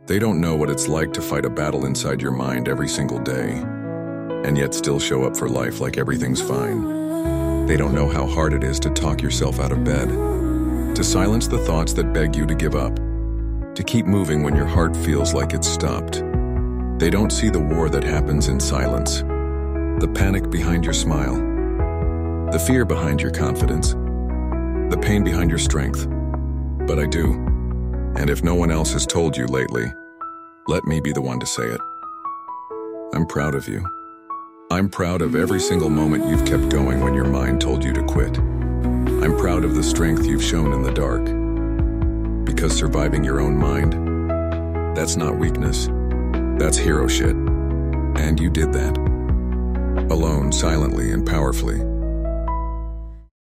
They don't know what it's like to fight a battle inside your mind every single day, and yet still show up for life like everything's fine. They don't know how hard it is to talk yourself out of bed, to silence the thoughts that beg you to give up, to keep moving when your heart feels like it's stopped. They don't see the war that happens in silence, the panic behind your smile, the fear behind your confidence, the pain behind your strength. But I do. And if no one else has told you lately, let me be the one to say it. I'm proud of you. I'm proud of every single moment you've kept going when your mind told you to quit. I'm proud of the strength you've shown in the dark. Because surviving your own mind, that's not weakness. That's hero shit. And you did that. Alone, silently, and powerfully.